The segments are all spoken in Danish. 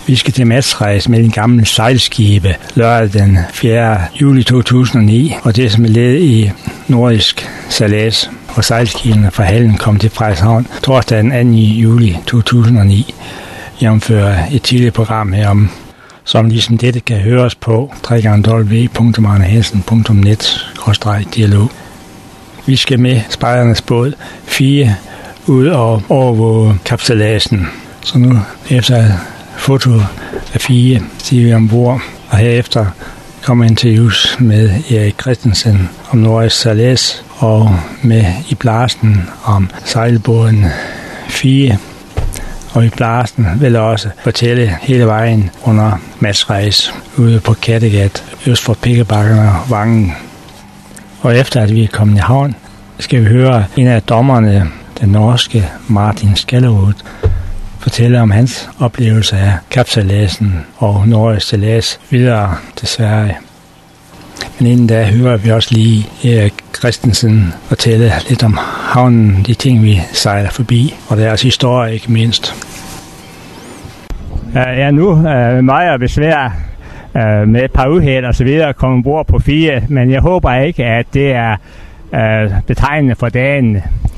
Vi skal til matchrejse med de gamle sejlskibe lørdag den 4. juli 2009, og det er som et led i nordisk sejlads, og sejlskibene fra hallen kom til Frederikshavn torsdag den 2. juli 2009, jævnfører et tidligere program herom, som ligesom dette kan høres på www.arnehansen.net/dialog. Vi skal med spejdernes båd 4 ud og overvåge kapsejladsen. Så nu efter foto af 4 stiger vi ombord, og herefter kommer interviews med Erik Christensen om nordisk sejlads og med i blasen om sejlbåden 4. Og i blasen vil jeg også fortælle hele vejen under matchrejse ude på Kattegat, øst for Pikkebakken og Vangen. Og efter at vi er kommet i havn, skal vi høre en af dommerne, den norske Martin Skallerud, fortælle om hans oplevelse af kapsejladsen og nordisk sejlads videre til Sverige. Men inden da hører vi også lige Erik Christensen fortælle lidt om havnen, de ting vi sejler forbi, og deres historie ikke mindst. Ja, nu er mig og besvær med et par uheld og så videre at komme ombord på 4, men jeg håber ikke, at det er betegnende for dagen.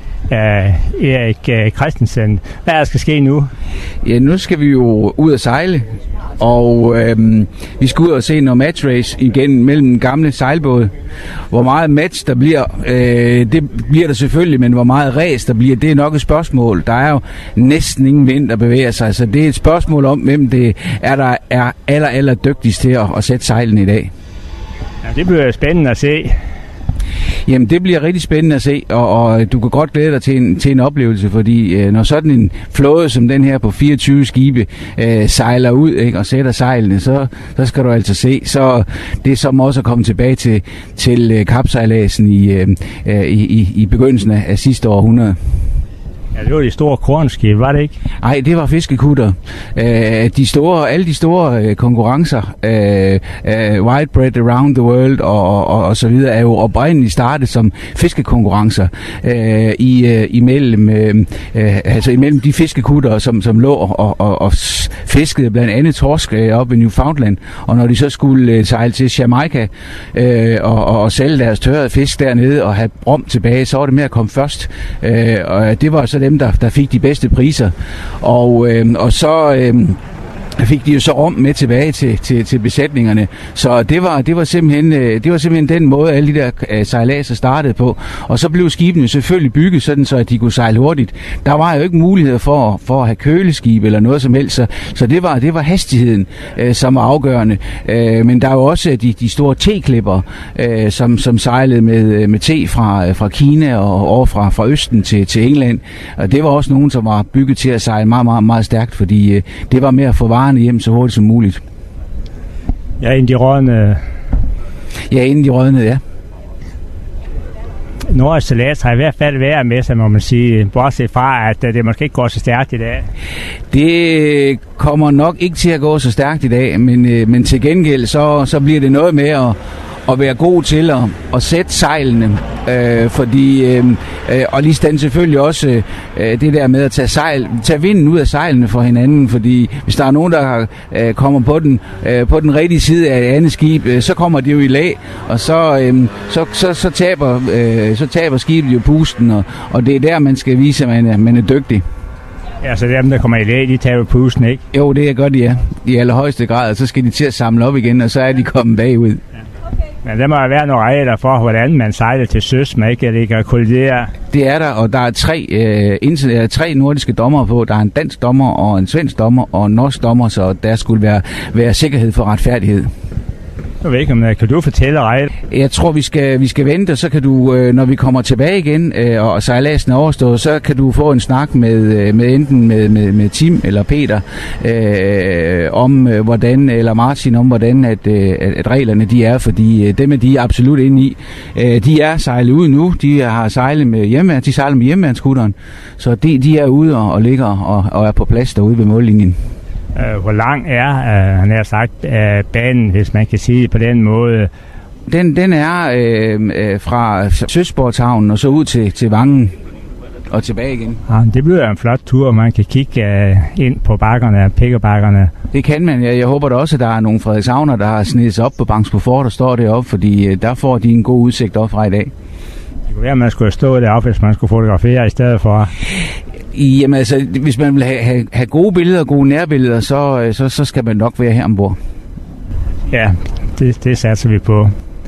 Erik Christensen, hvad der skal ske nu? Ja, nu skal vi jo ud at sejle, og vi skal ud og se noget matchrace igen mellem den gamle sejlbåd. Hvor meget match der bliver, det bliver der selvfølgelig, men hvor meget race der bliver, det er nok et spørgsmål. Der er jo næsten ingen vind, der bevæger sig, så det er et spørgsmål om, hvem det er, der er aller dygtigst til at sætte sejlen i dag. Ja, det bliver spændende at se. Jamen, det bliver rigtig spændende at se, og du kan godt glæde dig til en oplevelse, fordi når sådan en flåde som den her på 24 skibe sejler ud, ikke, og sætter sejlene, så skal du altså se. Så det er som også at komme tilbage til kapsejladsen i begyndelsen af sidste århundrede. Ja, det var de store kornskibe, var det ikke? Nej, det var fiskekutter. Alle de store konkurrencer, Whitebread Around the World og så videre, er jo oprindeligt startet som fiskekonkurrencer imellem de fiskekutter, som lå og fiskede blandt andet torsk op i Newfoundland, og når de så skulle sejle til Jamaica og sælge deres tørrede fisk dernede og have rom tilbage, så var det med at komme først. Og det var så dem, der fik de bedste priser. Og så fik de jo så rom med tilbage til besætningerne. Så det var simpelthen den måde, alle de der sejladser startede på. Og så blev skibene selvfølgelig bygget sådan, så at de kunne sejle hurtigt. Der var jo ikke muligheder for at have køleskib eller noget som helst. Så det var hastigheden, som var afgørende. Men der er jo også de store teklipper, som sejlede med te fra Kina og over fra Østen til England. Og det var også nogen, som var bygget til at sejle meget, meget, meget stærkt, fordi det var med at få varerne hjem så hurtigt som muligt. Ja, inden de rådnede. Ja, inden de rådnede, ja. Nordisk sejlads har i hvert fald været med, så må man sige, bortset fra, at det måske ikke går så stærkt i dag. Det kommer nok ikke til at gå så stærkt i dag, men til gengæld så bliver det noget med at være god til at sætte sejlene, fordi og lige stand selvfølgelig også det der med at tage vinden ud af sejlene for hinanden, fordi hvis der er nogen, der kommer på den rigtige side af et andet skib, så kommer de jo i lag, og så taber skibet jo pusten, og det er der, man skal vise, at man er dygtig. Ja, så dem, der kommer i lag, de taber pusten, ikke? Jo, det er godt, ja. I allerhøjeste grad, og så skal de til at samle op igen, og så er de kommet bagud. Ja. Men der må være nogle regler for, hvordan man sejler til søs, man ikke ligger kollidere. Det er der, og der er tre nordiske dommere på. Der er en dansk dommer, og en svensk dommer, og en norsk dommer, så der skulle være sikkerhed for retfærdighed. Jeg ved ikke, kan du fortælle regler? Jeg tror, vi skal vente, og så kan du, når vi kommer tilbage igen, og sejladsen er overstået, så kan du få en snak med enten med Tim eller Peter om hvordan, eller Martin om hvordan at reglerne de er, fordi dem er de absolut inde i. De er sejlet ud nu, de har sejlet med hjemmeværnsskutteren, så de er ude og ligger og er på plads derude ved mållinjen. Hvor lang er, han har sagt, banen, hvis man kan sige det på den måde? Den er fra Søsportshavnen og så ud til Vangen. og tilbage igen. Ja, det bliver en flot tur, man kan kigge ind på bakkerne, pikkebakkerne. Det kan man. Jeg håber da også, at der er nogle Frederikshavner, der har snedet sig op på Bangsbo Fort og står deroppe, fordi der får de en god udsigt op fra i dag. Det kunne være, at man skulle stå deroppe, hvis man skulle fotografere i stedet for. Jamen altså, hvis man vil have gode billeder, gode nærbilleder, så skal man nok være her ombord. Ja, det satser vi på.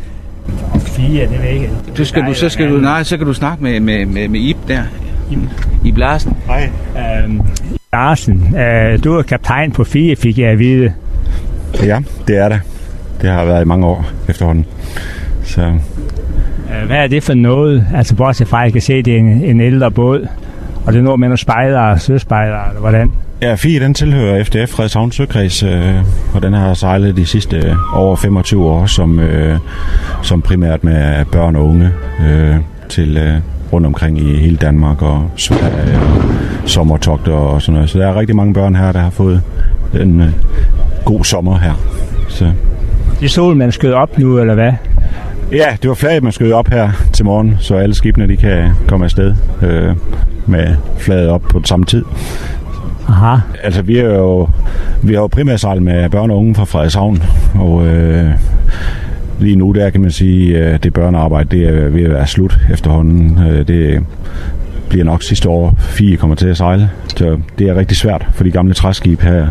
4, det ved ikke. Så kan du snakke med Ib der. Ib Larsen. Hej. Larsen, du er kaptajn på 4, fik jeg at vide. Ja, det er det. Det har været i mange år efterhånden. Så. Hvad er det for noget? Altså bortset fra, at jeg kan se, det er en ældre båd. Og det er noget med nogle spejdere, søspejdere, eller hvordan? Ja, 4, den tilhører FDF, Frederikshavn Søkreds, og den har sejlet de sidste over 25 år, som primært med børn og unge til rundt omkring i hele Danmark, og Sverige, og sommertogter og sådan noget. Så der er rigtig mange børn her, der har fået en god sommer her. Så. Det er sol, man skød op nu, eller hvad? Ja, det var flaget, man skød op her til morgen, så alle skibene de kan komme afsted med flaget op på samme tid. Aha. Altså, vi har jo primært sejlet med børn og unge fra Frederikshavn, og lige nu der kan man sige, at det børnearbejde, det er ved at være slut efterhånden. Det bliver nok sidste år 4 kommer til at sejle, så det er rigtig svært for de gamle træskib her,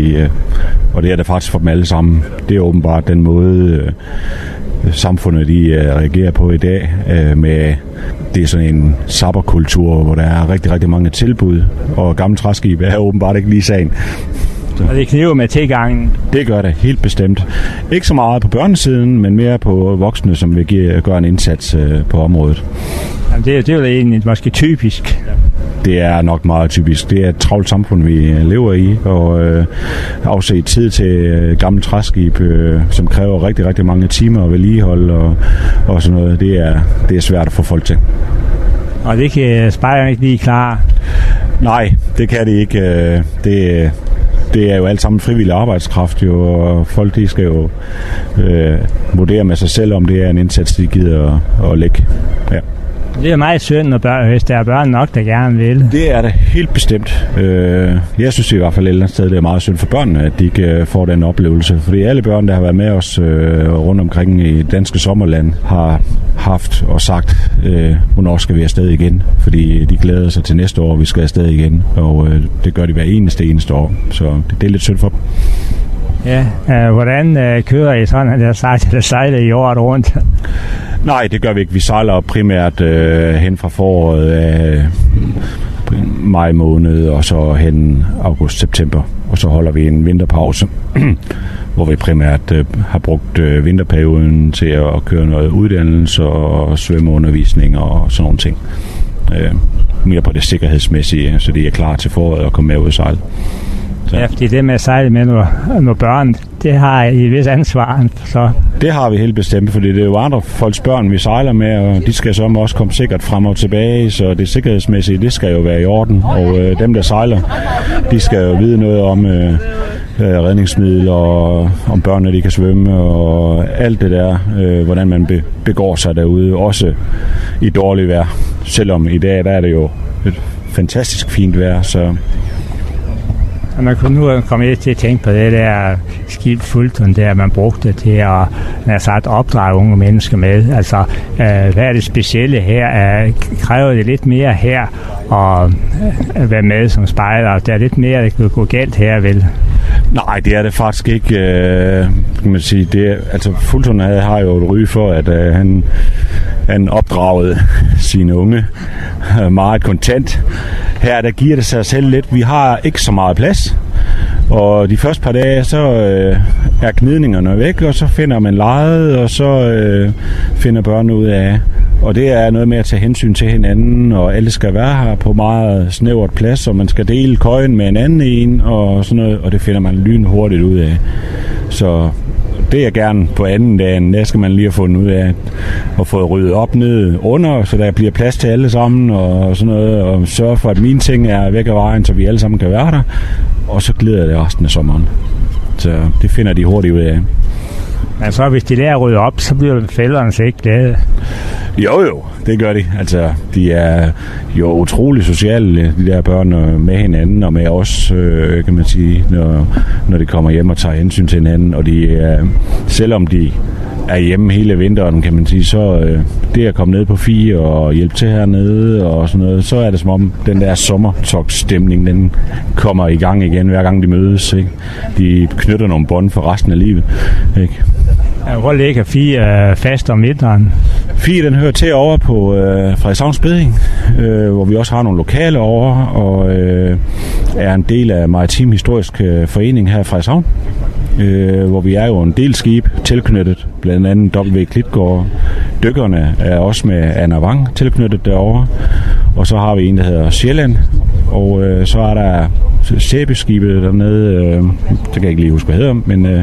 og det er det faktisk for dem alle sammen. Det er åbenbart den måde, samfundet de reagerer på i dag, med det er sådan en sabberkultur, hvor der er rigtig, rigtig mange tilbud, og gamle træskib er åbenbart ikke lige sagen. Og det kniver med tilgangen? Det gør det helt bestemt. Ikke så meget på børnesiden, men mere på voksne, som vil gøre en indsats på området. Jamen det er jo egentlig måske typisk. Det er nok meget typisk. Det er et travlt samfund, vi lever i, og afse tid til gamle træskib, som kræver rigtig, rigtig mange timer at vedligeholde og sådan noget. Det er svært at få folk til. Og det kan spejderne ikke lige klare? Nej, det kan det ikke. Det er jo alt sammen frivillig arbejdskraft, jo, og folk de skal jo vurdere med sig selv, om det er en indsats, de gider at lægge. Ja. Det er meget synd, hvis der er børn nok, der gerne vil. Det er det helt bestemt. Jeg synes i hvert fald et eller andet sted, det er meget synd for børnene, at de ikke får den oplevelse. Fordi alle børn, der har været med os rundt omkring i danske sommerland, har haft og sagt, hvornår skal vi afsted igen. Fordi de glæder sig til næste år, vi skal afsted igen. Og det gør de hver eneste år. Så det er lidt synd for dem. Ja, hvordan kører I sådan, der sejler i året rundt? Nej, det gør vi ikke. Vi sejler primært hen fra foråret af maj måned, og så hen august-september. Og så holder vi en vinterpause, hvor vi primært har brugt vinterperioden til at køre noget uddannelse og svømmeundervisning og sådan nogle ting. Mere på det sikkerhedsmæssige, så de er klar til foråret at komme med ud og sejle. Ja, fordi det med at sejle med nogle børn, det har I et vis ansvar. Så. Det har vi helt bestemt, fordi det er jo andre folks børn, vi sejler med, og de skal så også komme sikkert frem og tilbage, så det sikkerhedsmæssige, det skal jo være i orden. Og dem, der sejler, de skal jo vide noget om redningsmidler, og om børnene, de kan svømme, og alt det der, hvordan man begår sig derude, også i dårligt vejr. Selvom i dag, der er det jo et fantastisk fint vejr, så... Man kunne nu komme til at tænke på det der skib Fulton, der man brugte til at opdrage unge mennesker med. Altså, hvad er det specielle her? Kræver det lidt mere her at være med som spejder? Der er lidt mere, der kan gå galt her, vel? Nej, det er det faktisk ikke. Kan man sige. Fulton har jo et ry for, at han opdragede sine unge meget kontant. Her der giver det sig selv lidt. Vi har ikke så meget plads, og de første par dage, så er gnidningerne væk, og så finder man lejet, og så finder børnene ud af. Og det er noget med at tage hensyn til hinanden, og alle skal være her på meget snævert plads, og man skal dele køjen med en anden en, og sådan noget, og det finder man lynhurtigt ud af. Så det er gerne på anden dagen, der skal man lige have fundet ud af at få ryddet op ned under, så der bliver plads til alle sammen og sådan noget, og sørge for, at mine ting er væk af vejen, så vi alle sammen kan være der, og så glider det resten af sommeren. Så det finder de hurtigt ud af. Men så hvis de lærer at rydde op, så bliver fælderne så ikke glade. Jo, det gør de. Altså, de er jo utrolig sociale, de der børn, med hinanden og med os, kan man sige, når de kommer hjem og tager hensyn til hinanden. Og de er, selvom de er hjemme hele vinteren, kan man sige, så det at komme ned på Fie og hjælpe til hernede og sådan noget, så er det som om den der sommertogsstemning, den kommer i gang igen, hver gang de mødes. Ikke? De knytter nogle bånd for resten af livet. Ikke? Hvor ligger Fie fast om vinteren? Fie, den hører til over på Frederikshavns Beding, hvor vi også har nogle lokale over, og er en del af Maritim Historisk Forening her i Frederikshavn, hvor vi er jo en del skib tilknyttet, blandt andet W. Klitgaard. Dykkerne er også med Anna Wang tilknyttet derovre, og så har vi en, der hedder Sjælland, og så er der Sæbeskibet dernede, det kan jeg ikke lige huske, hvad hedder, men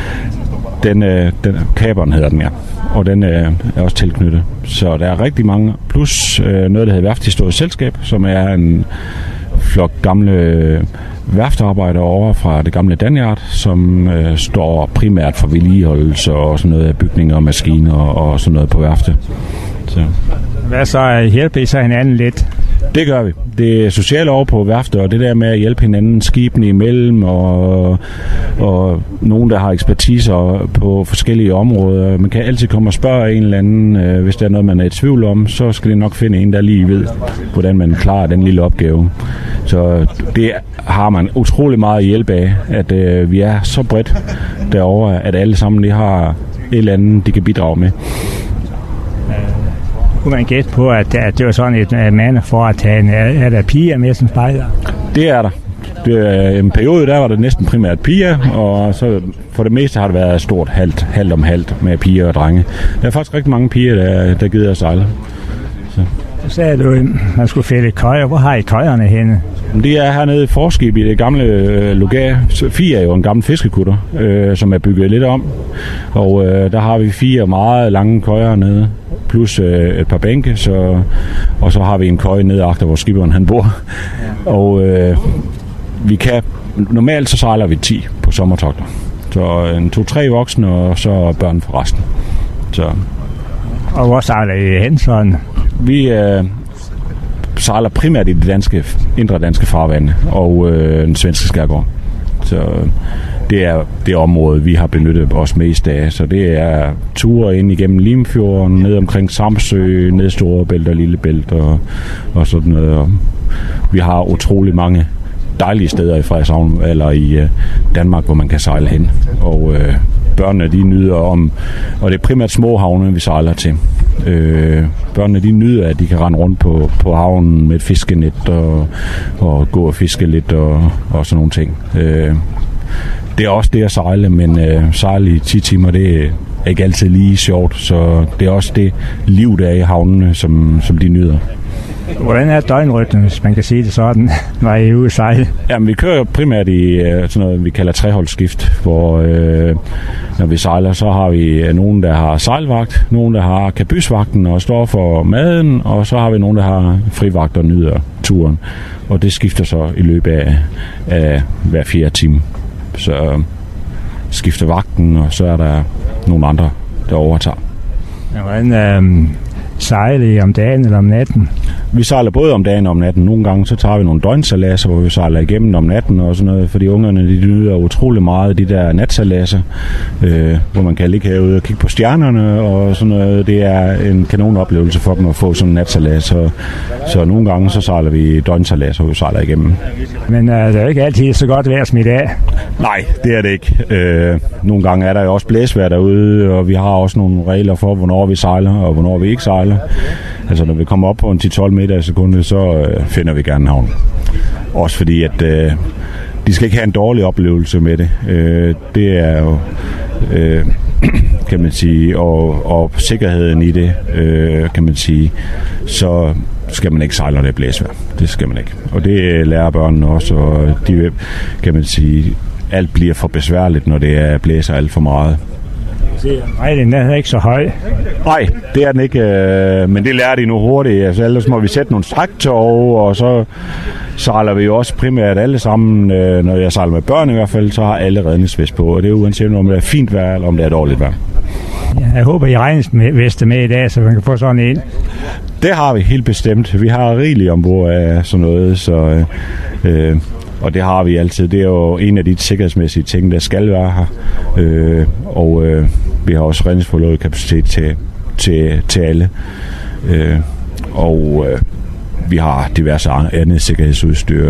den Kaperen hedder den, ja. Og den er også tilknyttet. Så der er rigtig mange, plus noget, der hedder Værfthistorisk Selskab, som er en flok gamle værftarbejdere over fra det gamle Danyard, som står primært for vedligeholdelse og sådan noget af bygninger og maskiner og sådan noget på værftet. Så. Hvad så? Hjælper I så hinanden lidt? Det gør vi. Det er socialt over på værftet, og det der med at hjælpe hinanden, skibene imellem, og nogen, der har ekspertiser på forskellige områder. Man kan altid komme og spørge en eller anden, hvis der er noget, man er i tvivl om, så skal det nok finde en, der lige ved, hvordan man klarer den lille opgave. Så det har man utrolig meget hjælp af, at vi er så bredt derovre, at alle sammen de har et eller andet, de kan bidrage med. Kunne man gætte på, at det var sådan et mandeforetagende? Er der piger med som spejder? Det er der. En periode, der var det næsten primært piger, og så for det meste har det været stort halvt om halvt med piger og drenge. Der er faktisk rigtig mange piger, der gider at sejle. Så sagde du, at man skulle fælde køjer. Hvor har I køjerne henne? Det er hernede i forskib i det gamle Lugar. Fie er jo en gammel fiskekutter, som er bygget lidt om. Og der har vi 4 meget lange køjer hernede, plus et par bænke, og så har vi en køje nede agter, hvor skiberen han bor. Og vi kan, normalt så sejler vi 10 på sommertogter. Så 2-3 voksne, og så børn for resten. Så. Og hvor sejler I hen sådan? Vi sejler primært i det indre danske farvande og den svenske skærgård. Så det er det område, vi har benyttet os mest af. Så det er ture ind igennem Limfjorden, ned omkring Samsø, ned Storebælt og Lillebælt og sådan noget. Og vi har utrolig mange dejlige steder i Frederikshavn eller i Danmark, hvor man kan sejle hen. Og børnene, de nyder og det er primært små havne, vi sejler til. Børnene, de nyder, at de kan rende rundt på havnen med et fiskenet og gå og fiske lidt og sådan nogle ting. Det er også det at sejle, men sejle i 10 timer, det er ikke altid lige sjovt, så det er også det liv, der er i havnene, som de nyder. Hvordan er døgnrytmen, hvis man kan sige det sådan, når I er ude at sejle? Jamen, vi kører primært i sådan noget, vi kalder treholdsskift, hvor når vi sejler, så har vi nogen, der har sejlvagt, nogen, der har kabysvagten og står for maden, og så har vi nogen, der har frivagt og nyder turen. Og det skifter så i løbet af hver 4 time. Så skifter vagten, og så er der nogle andre, der overtager. Hvordan sejler I om dagen eller om natten? Vi sejler både om dagen og om natten. Nogle gange så tager vi nogle døgnsejladser, hvor vi sejler igennem om natten og sådan noget, fordi ungerne de nyder utrolig meget de der natsejladser, hvor man kan ligge herude og kigge på stjernerne og sådan noget. Det er en kanonoplevelse for dem at få sådan en natsejlads. Så nogle gange så sejler vi døgnsejladser, hvor vi sejler igennem. Men det er jo ikke altid så godt vejr smidt af. Nej, det er det ikke. Nogle gange er der jo også blæsvejr derude, og vi har også nogle regler for, hvornår vi sejler og hvornår vi ikke sejler. Altså når vi kommer op på en 10-12 meter i sekundet, så finder vi gerne havn. Også fordi, at de skal ikke have en dårlig oplevelse med det. Det er jo, kan man sige, og sikkerheden i det, kan man sige, så skal man ikke sejle, når det er blæsvejr. Det skal man ikke. Og det lærer børnene også, og de, kan man sige, alt bliver for besværligt, når det er blæser alt for meget. Nej, den er ikke så høj. Nej, det er den ikke, men det lærer de nu hurtigt. Altså, ellers må vi sætte nogle stræktog, og så sejler vi jo også primært alle sammen. Når jeg sejler med børn i hvert fald, så har alle redningsvest på, og det er uanset om det er fint vejr, eller om det er dårligt vejr. Jeg håber, I regnsveste med i dag, så man kan få sådan en. Det har vi helt bestemt. Vi har rigeligt ombord af sådan noget, så, og det har vi altid. Det er jo en af de sikkerhedsmæssige ting, der skal være her. Og vi har også redningsforløbet kapacitet til alle. Og vi har diverse andet sikkerhedsudstyr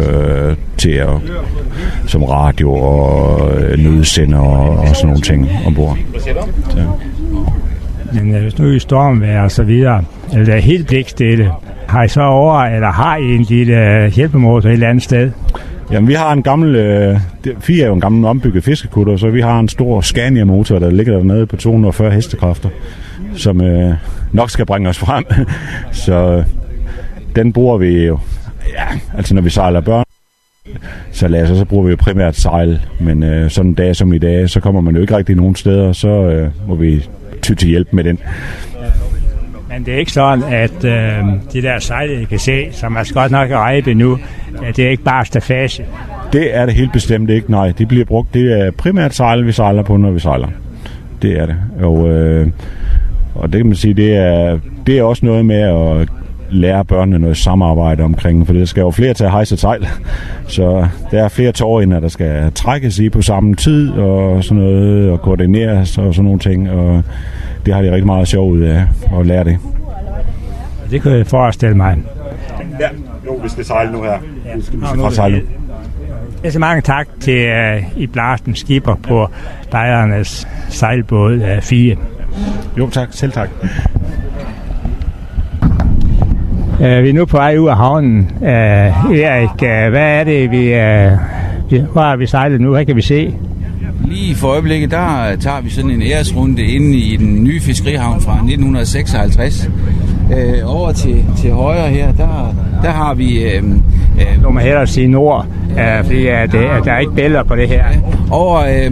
som radio og nødsender og sådan nogle ting ombord. Så. Men hvis nu I stormvejr og så videre, eller det er helt blikstille, har I så eller har I en lille hjælpemotor et eller andet sted? Jamen, vi har en gammel, FIE er jo en gammel ombygget fiskekutter, så vi har en stor Scania-motor, der ligger dernede på 240 hestekræfter, som nok skal bringe os frem. Så den bruger vi jo, altså når vi sejler børn, så bruger vi jo primært sejl, men sådan en dag som i dag, så kommer man jo ikke rigtig nogen steder, så må vi ty til hjælp med den. Men det er ikke sådan, at de der sejle, I kan se, som man skal godt nok rejbe nu, at det er ikke bare stafage? Det er det helt bestemt ikke, nej. Det bliver brugt. Det er primært sejl, vi sejler på, når vi sejler. Det er det. Og det kan man sige, det er også noget med at lære børnene noget samarbejde omkring, for der skal jo flere til at hejse sejl. Så der er flere tårerinder, der skal trækkes i på samme tid, og sådan noget, og koordineres og sådan nogle ting, og det har de rigtig meget sjov ud af at lære det. Det kan jeg forestille mig. Ja, jo, vi skal sejle nu her. Ja. Vi skal sejle nu. Så mange tak til Ib Larsen, skipper på Spejdernes sejlbåd FIE. Jo, tak. Selv tak. Vi er nu på vej ud af havnen. Erik, hvad er det, hvor har vi sejlet nu? Hvad kan vi se? Lige for øjeblikket, der tager vi sådan en æresrunde inde i den nye fiskerihavn fra 1956. Over til højre her, der har vi... Nu må hellere sige nord, fordi der er ikke billeder på det her. Over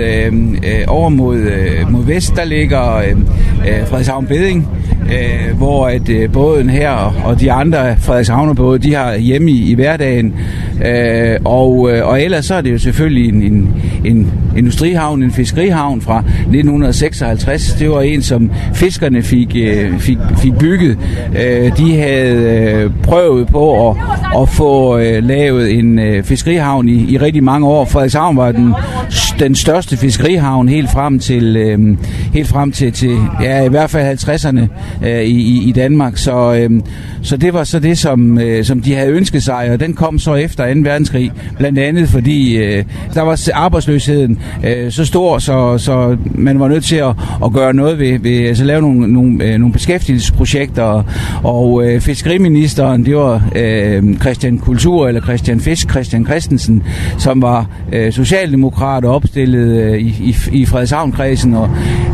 mod vest, der ligger Frederikshavn Bedding, hvor at båden her og de andre Frederikshavnerbåde, de har hjemme i hverdagen. Og ellers så er det jo selvfølgelig en industrihavn, en fiskerihavn fra 1956. Det var en, som fiskerne fik bygget. De havde prøvet på at få lavet en fiskerihavn i rigtig mange år. Frederikshavn var den største fiskerihavn helt frem til ja, i hvert fald 50'erne i Danmark. Så det var så det, som de havde ønsket sig, og den kom så efter 2. verdenskrig, blandt andet fordi der var arbejdsløsheden så stor, så man var nødt til at gøre noget ved altså lave nogle beskæftigelsesprojekter, og fiskeriministeren, det var Christian Kultur eller Christian Fisk, Christian Christensen, som var socialdemokrat og opstillet i Frederikshavn-kredsen, og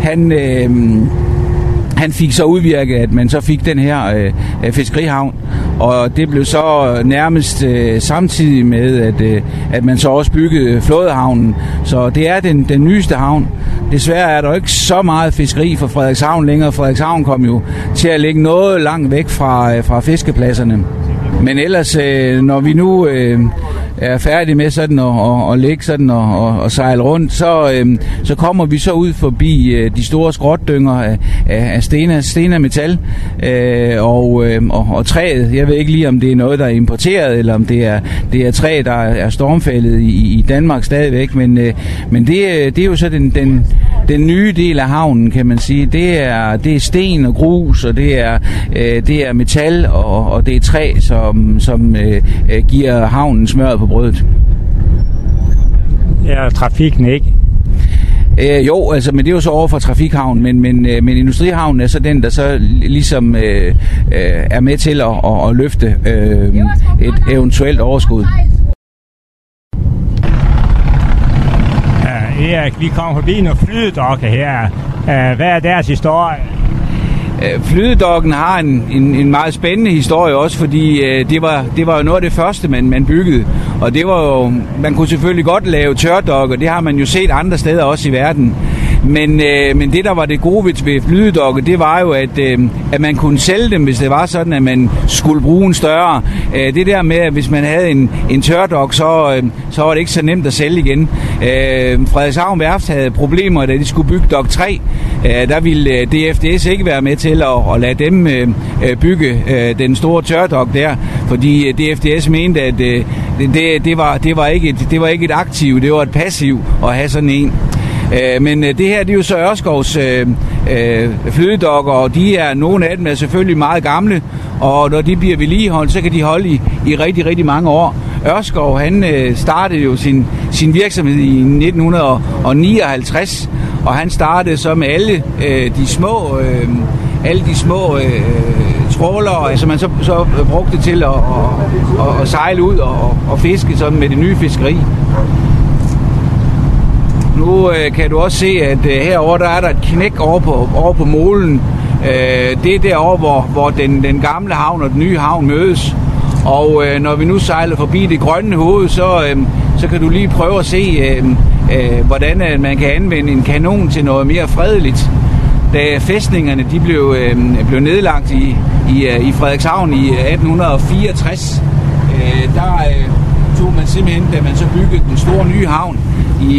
han fik så udvirket, at man så fik den her fiskerihavn, og det blev så nærmest samtidig med, at man så også byggede flådehavnen. Så det er den nyeste havn. Desværre er der ikke så meget fiskeri for Frederikshavn længere. Frederikshavn kom jo til at ligge noget langt væk fra fiskepladserne. Men ellers, når vi nu er færdige med sådan at ligge sådan og sejle rundt, så kommer vi så ud forbi de store skrotdynger af sten og metal og træet. Jeg ved ikke lige, om det er noget, der er importeret, eller om det er træ, der er stormfældet i Danmark stadigvæk. Men det er jo så den nye del af havnen, kan man sige. Det er sten og grus, og det er metal, og det er træ, som giver havnen smøret på brødet. Ja, trafikken ikke? Jo, altså, men det er jo så over for trafikhavnen, men industrihavnen er så den, der så ligesom er med til at løfte et eventuelt overskud. Erik, vi kommer forbi nogle flydedokker her. Hvad er deres historie? Flydedokken har en meget spændende historie også, fordi det var jo noget af det første, man byggede. Og det var jo, man kunne selvfølgelig godt lave tørdokker, det har man jo set andre steder også i verden. Men det, der var det gode ved flydedokke, det var jo, at man kunne sælge dem, hvis det var sådan, at man skulle bruge en større. Det der med, at hvis man havde en tørdok, så var det ikke så nemt at sælge igen. Frederikshavn Værft havde problemer, da de skulle bygge dok 3. Der ville DFDS ikke være med til at lade dem bygge den store tørdok der, fordi DFDS mente, at det var ikke et aktiv, det var et passiv at have sådan en. Men det her, det er jo så Ørskovs flydedokker, og nogle af dem er selvfølgelig meget gamle, og når de bliver vedligeholdt, så kan de holde i rigtig, rigtig mange år. Ørskov, han startede jo sin virksomhed i 1959, og han startede så med alle de små trålere, som man så brugte til at sejle ud og fiske sådan med det nye fiskeri. Nu kan du også se, at herovre der er der et knæk over på molen. Det er derovre, hvor den gamle havn og den nye havn mødes. Og når vi nu sejler forbi det grønne hoved, så kan du lige prøve at se, hvordan man kan anvende en kanon til noget mere fredeligt. Da fæstningerne de blev nedlagt i Frederikshavn i 1864, der tog man simpelthen, da man så byggede den store nye havn i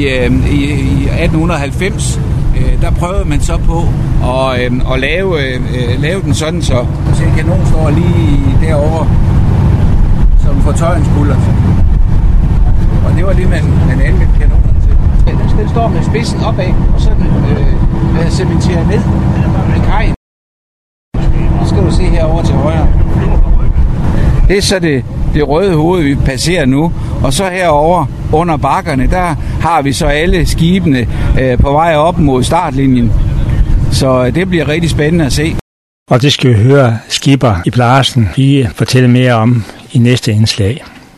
1890, der prøvede man så på at lave den sådan, så en kanon står lige derovre som fortøjningsbuller. Og det var det, man anvendte kanonerne til. Den står med spidsen opad, og så den cementeret ned med kajen. Det skal du se herovre til højre. Det er så det røde hoved, vi passerer nu. Og så herover under bakkerne, der har vi så alle skibene på vej op mod startlinjen. Så det bliver rigtig spændende at se. Og det skal vi høre skipper Ib Larsen lige fortælle mere om i næste indslag.